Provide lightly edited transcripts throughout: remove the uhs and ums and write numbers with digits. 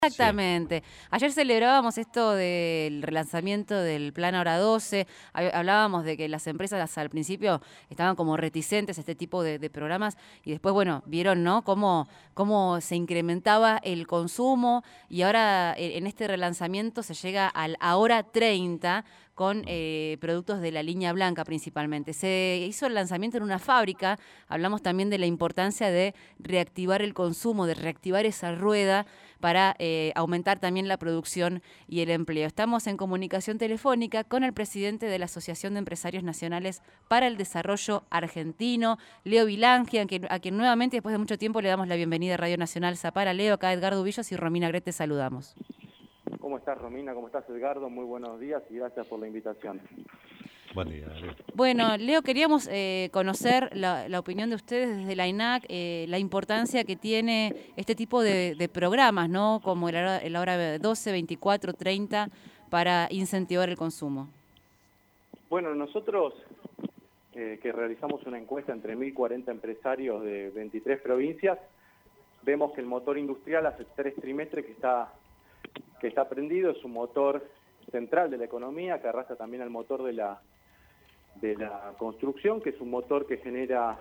Sí. Exactamente. Ayer celebrábamos esto del relanzamiento del Plan Hora 12. Hablábamos de que las empresas al principio estaban como reticentes a este tipo de programas y después, bueno, vieron, ¿no? Cómo se incrementaba el consumo y ahora en este relanzamiento se llega al Ahora 30 con productos de la línea blanca principalmente. Se hizo el lanzamiento en una fábrica. Hablamos también de la importancia de reactivar el consumo, de reactivar esa rueda para aumentar también la producción y el empleo. Estamos en comunicación telefónica con el presidente de la Asociación de Empresarios Nacionales para el Desarrollo Argentino, Leo Vilangia, a quien nuevamente después de mucho tiempo le damos la bienvenida a Radio Nacional Zapara. Leo, acá Edgardo Villos y Romina Gret, te saludamos. ¿Cómo estás, Romina? ¿Cómo estás, Edgardo? Muy buenos días y gracias por la invitación. Buen día, Leo. Bueno, Leo, queríamos conocer la opinión de ustedes desde la INAC, la importancia que tiene este tipo de programas, ¿no? Como el hora 12, 24, 30, para incentivar el consumo. Bueno, nosotros que realizamos una encuesta entre 1.040 empresarios de 23 provincias, vemos que el motor industrial hace 3 trimestres que está prendido, es un motor central de la economía, que arrastra también al motor de la construcción, que es un motor que genera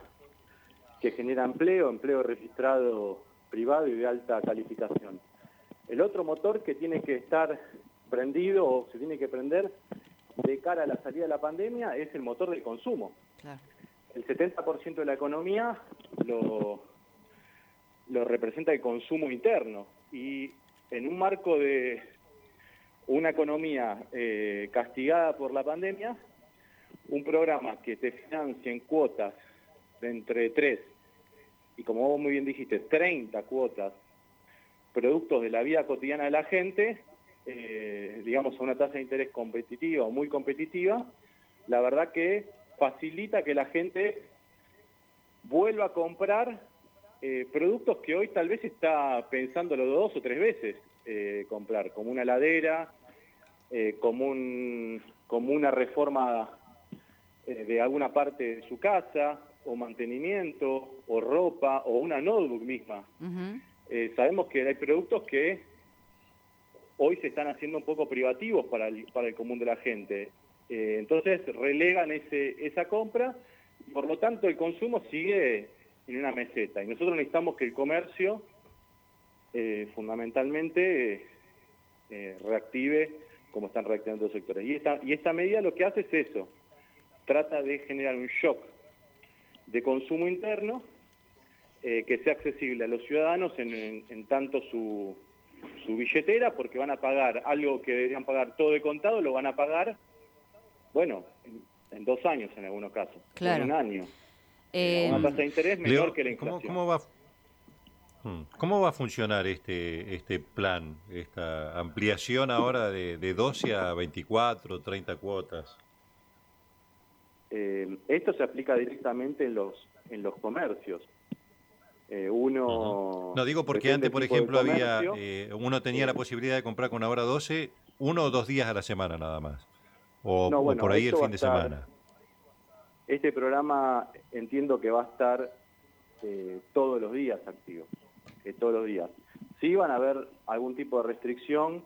empleo registrado privado y de alta calificación. El otro motor que tiene que estar prendido o se tiene que prender de cara a la salida de la pandemia es el motor del consumo. Claro. El 70% de la economía lo representa el consumo interno y en un marco de una economía castigada por la pandemia, un programa que te financia en cuotas de entre 3 y, como vos muy bien dijiste, 30 cuotas, productos de la vida cotidiana de la gente, digamos a una tasa de interés competitiva o muy competitiva, la verdad que facilita que la gente vuelva a comprar productos que hoy tal vez está pensándolo 2 o 3 veces comprar, como una heladera, como una reforma de alguna parte de su casa, o mantenimiento, o ropa, o una notebook misma. Uh-huh. Sabemos que hay productos que hoy se están haciendo un poco privativos para el común de la gente. Entonces relegan esa compra, y por lo tanto el consumo sigue en una meseta. Y nosotros necesitamos que el comercio fundamentalmente reactive como están reactivando los sectores. Y esta medida lo que hace es eso. Trata de generar un shock de consumo interno que sea accesible a los ciudadanos en tanto su billetera, porque van a pagar algo que deberían pagar todo de contado, lo van a pagar, bueno, en 2 años en algunos casos, Claro. en un año. A una tasa de interés menor Leo, que la inflación. ¿Cómo va a funcionar este plan, esta ampliación ahora de 12 a 24, 30 cuotas? Esto se aplica directamente en los comercios. No, digo porque antes, por ejemplo, uno tenía la posibilidad de comprar con Ahora 12 1 o 2 días a la semana nada más, o por ahí el fin de semana. Este programa entiendo que va a estar todos los días activo, todos los días. Sí van a haber algún tipo de restricción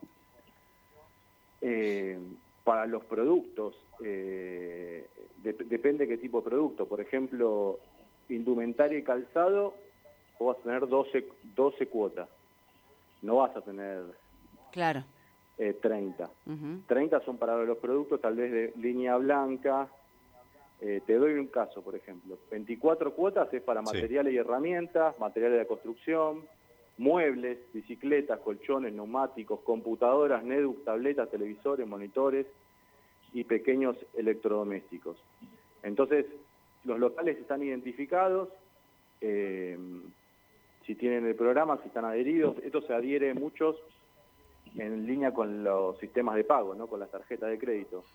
para los productos, depende qué tipo de producto. Por ejemplo, indumentaria y calzado, vos vas a tener 12 cuotas, no vas a tener Claro. 30. Uh-huh. 30 son para los productos tal vez de línea blanca. Te doy un caso, por ejemplo. 24 cuotas es para materiales y herramientas, materiales de construcción, muebles, bicicletas, colchones, neumáticos, computadoras, netbooks, tabletas, televisores, monitores y pequeños electrodomésticos. Entonces, los locales están identificados, si tienen el programa, si están adheridos. Esto se adhiere muchos en línea con los sistemas de pago, ¿no? Con las tarjetas de crédito.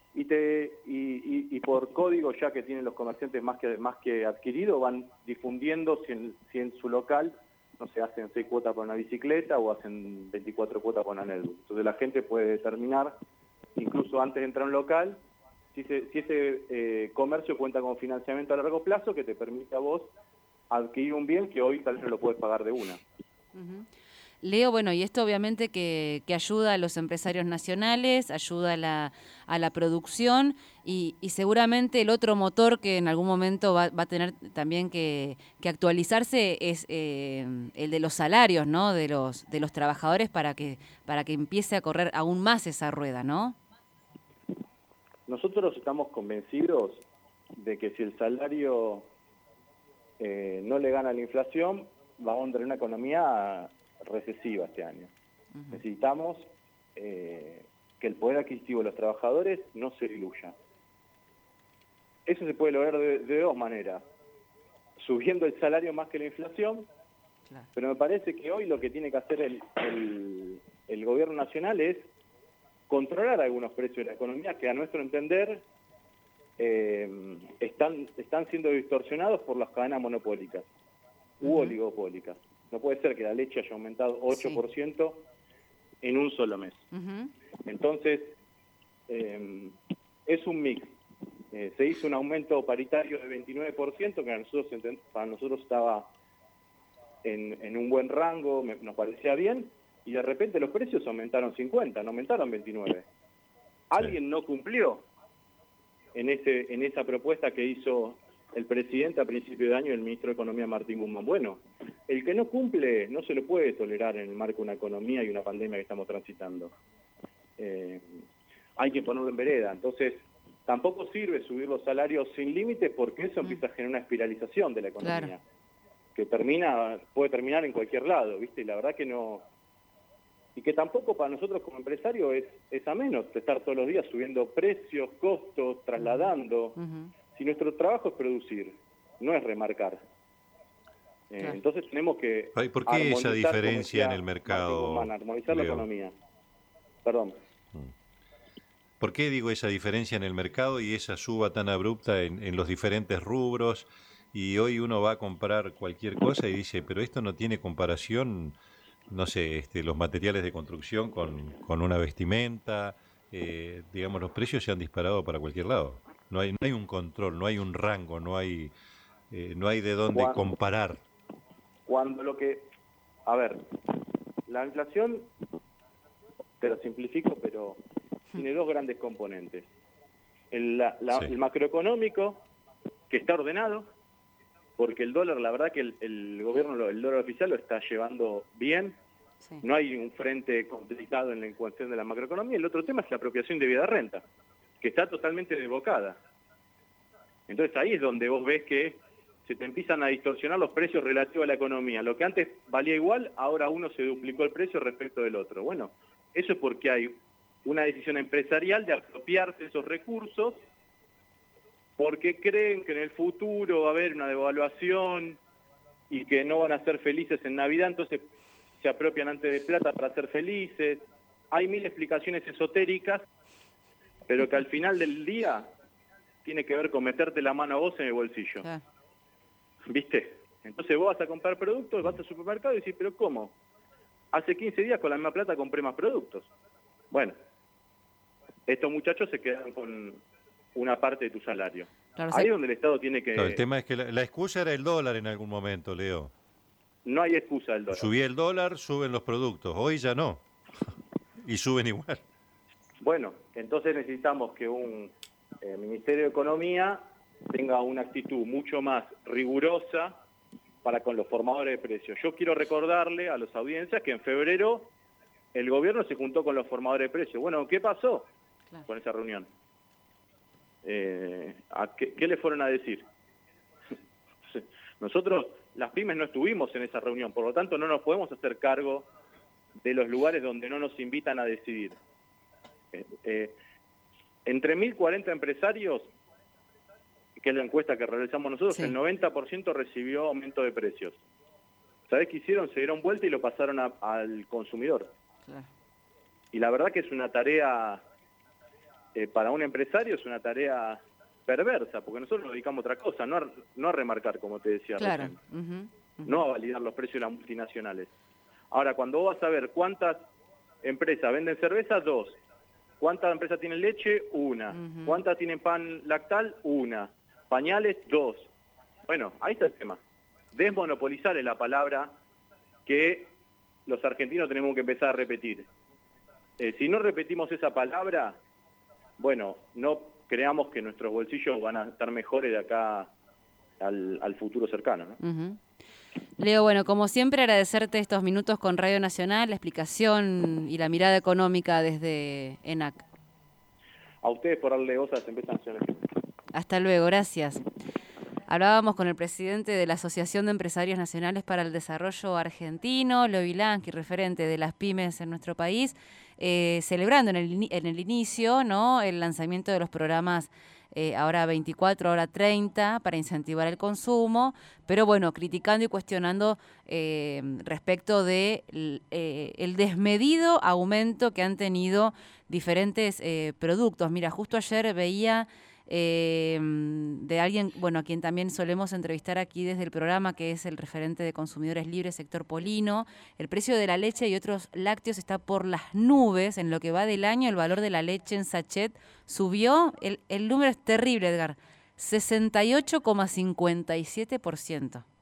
Y por código ya que tienen los comerciantes más que adquirido, van difundiendo si en su local, no sé, hacen 6 cuotas por una bicicleta o hacen 24 cuotas por una netbook. Entonces la gente puede determinar, incluso antes de entrar a un local, si ese comercio cuenta con financiamiento a largo plazo que te permite a vos adquirir un bien que hoy tal vez no lo puedes pagar de una. Uh-huh. Leo, bueno, y esto obviamente que ayuda a los empresarios nacionales, ayuda a la producción y seguramente el otro motor que en algún momento va a tener también que actualizarse es el de los salarios, ¿no? De los trabajadores para que empiece a correr aún más esa rueda, ¿no? Nosotros estamos convencidos de que si el salario no le gana a la inflación, vamos a tener una economía recesiva este año. Uh-huh. Necesitamos que el poder adquisitivo de los trabajadores no se diluya. Eso se puede lograr de dos maneras. Subiendo el salario más que la inflación, claro. Pero me parece que hoy lo que tiene que hacer el gobierno nacional es controlar algunos precios de la economía que a nuestro entender están siendo distorsionados por las cadenas monopólicas u oligopólicas. No puede ser que la leche haya aumentado 8% en un solo mes. Uh-huh. Entonces, es un mix. Se hizo un aumento paritario de 29%, que para nosotros estaba en un buen rango, nos parecía bien, y de repente los precios aumentaron 50%, no aumentaron 29%. Alguien no cumplió en esa propuesta que hizo el presidente a principio de año y el ministro de Economía Martín Guzmán. Bueno, el que no cumple no se lo puede tolerar en el marco de una economía y una pandemia que estamos transitando. Hay que ponerlo en vereda. Entonces, tampoco sirve subir los salarios sin límites porque eso empieza a generar una espiralización de la economía, claro. Que puede terminar en cualquier lado, ¿viste? Y la verdad que no. Y que tampoco para nosotros como empresarios es ameno estar todos los días subiendo precios, costos, trasladando. Uh-huh. Si nuestro trabajo es producir, no es remarcar. Claro. Entonces tenemos que... ¿Por qué esa diferencia en el mercado? Armonizar la economía. Perdón. ¿Por qué digo esa diferencia en el mercado y esa suba tan abrupta en los diferentes rubros? Y hoy uno va a comprar cualquier cosa y dice, pero esto no tiene comparación, no sé, los materiales de construcción con una vestimenta. Digamos, los precios se han disparado para cualquier lado. No hay un control, no hay un rango, no hay de dónde comparar. A ver, la inflación, te lo simplifico, pero tiene dos grandes componentes. El macroeconómico, que está ordenado, porque el dólar, la verdad que el gobierno, el dólar oficial lo está llevando bien. Sí. No hay un frente complicado en la cuestión de la macroeconomía. El otro tema es la apropiación de debida renta, que está totalmente desbocada. Entonces ahí es donde vos ves que se te empiezan a distorsionar los precios relativos a la economía. Lo que antes valía igual, ahora uno se duplicó el precio respecto del otro. Bueno, eso es porque hay una decisión empresarial de apropiarse esos recursos porque creen que en el futuro va a haber una devaluación y que no van a ser felices en Navidad, entonces se apropian antes de plata para ser felices. Hay mil explicaciones esotéricas, pero que al final del día tiene que ver con meterte la mano a vos en el bolsillo. Ah. ¿Viste? Entonces vos vas a comprar productos, vas al supermercado y decís, ¿pero cómo? Hace 15 días con la misma plata compré más productos. Bueno, estos muchachos se quedan con una parte de tu salario. Claro, ahí es donde el Estado tiene que... Claro, el tema es que la excusa era el dólar en algún momento, Leo. No hay excusa del dólar. Subía el dólar, suben los productos. Hoy ya no. Y suben igual. Bueno, entonces necesitamos que un Ministerio de Economía tenga una actitud mucho más rigurosa para con los formadores de precios. Yo quiero recordarle a las audiencias que en febrero el gobierno se juntó con los formadores de precios. Bueno, ¿qué pasó con esa reunión? ¿Qué le fueron a decir? Nosotros, las pymes, no estuvimos en esa reunión, por lo tanto no nos podemos hacer cargo de los lugares donde no nos invitan a decidir. Entre 1.040 empresarios, que es la encuesta que realizamos nosotros, sí. El 90% recibió aumento de precios. ¿Sabés qué hicieron? Se dieron vuelta y lo pasaron al consumidor. Claro. Y la verdad que es una tarea, para un empresario es una tarea perversa, porque nosotros nos dedicamos a otra cosa, no a remarcar, como te decía claro. recién, no a validar los precios de las multinacionales. Ahora, cuando vos vas a ver cuántas empresas venden cerveza, 2. ¿Cuántas empresas tienen leche? 1. ¿Cuántas tienen pan lactal? 1. Pañales, 2. Bueno, ahí está el tema. Desmonopolizar es la palabra que los argentinos tenemos que empezar a repetir. Si no repetimos esa palabra, bueno, no creamos que nuestros bolsillos van a estar mejores de acá al futuro cercano, ¿no? Uh-huh. Leo, bueno, como siempre agradecerte estos minutos con Radio Nacional, la explicación y la mirada económica desde ENAC. A ustedes por darle voz a las empresas nacionales. Hasta luego, gracias. Hablábamos con el presidente de la Asociación de Empresarios Nacionales para el Desarrollo Argentino, Leo Vilansky, referente de las pymes en nuestro país, celebrando en el inicio, ¿no?, el lanzamiento de los programas ahora 24, ahora 30, para incentivar el consumo, pero bueno, criticando y cuestionando respecto de el desmedido aumento que han tenido diferentes productos. Mira, justo ayer veía de alguien, bueno, a quien también solemos entrevistar aquí desde el programa, que es el referente de Consumidores Libres, Sector Polino. El precio de la leche y otros lácteos está por las nubes. En lo que va del año, el valor de la leche en sachet subió, el número es terrible, Edgar, 68,57%.